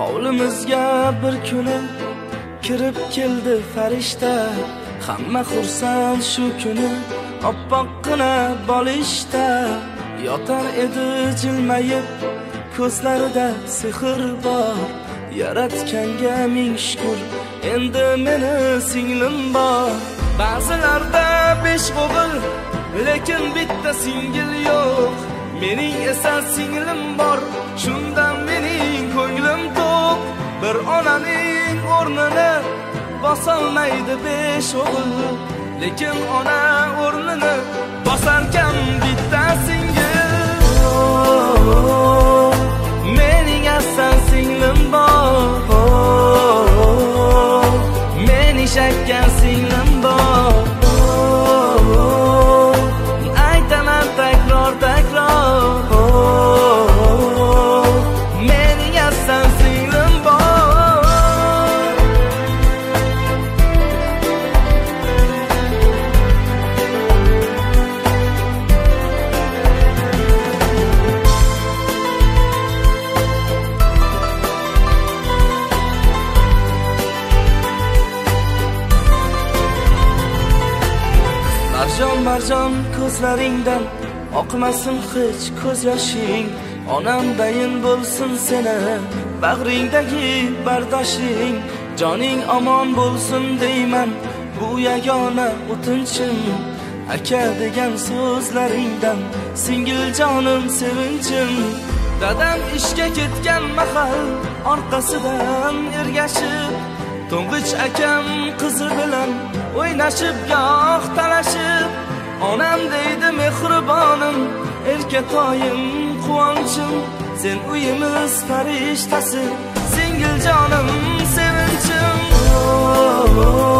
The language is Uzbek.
Hovlimizga bir kuni kirib keldi farishta. Hamma xursand shu kuni oppoqqina bolishda. Yotar edi jilmayib, ko'zlarida sehr bor. Yaratganga ming shukr, endi meni singlim bor. Ba'zilarda 5 o'g'il, lekin bitta singil yo'q. Mening esa singlim bor, shundan mening ko'nglim to'q. Bir onaning o'rnini bosolmaydi 5 o'g'il, lekin ona o'rnini bosarkan bitta singil. Mening asal singlim bor, mening shakkar singlim bor. Aytaman takror mening asal singlim bor. Marjon ko'zlaringdan oqmasin hech ko'z yoshing. Onamdayin bo'lsin seni bag'ringdagi bardoshing. Joning omon bo'lsin deyman, bu yagona o'tinchim. Aka degan so'zlaringdan singil jonim sevinchim. Dadam ishga ketgan mahal orqasidan ergashib, to'ng'ich akam qizi bilan o'ynashib goh talashib. Onam deydi mehribonim, erkatoyim quvonchim. Sen uyimiz farishtasi, singil jonim sevinchim.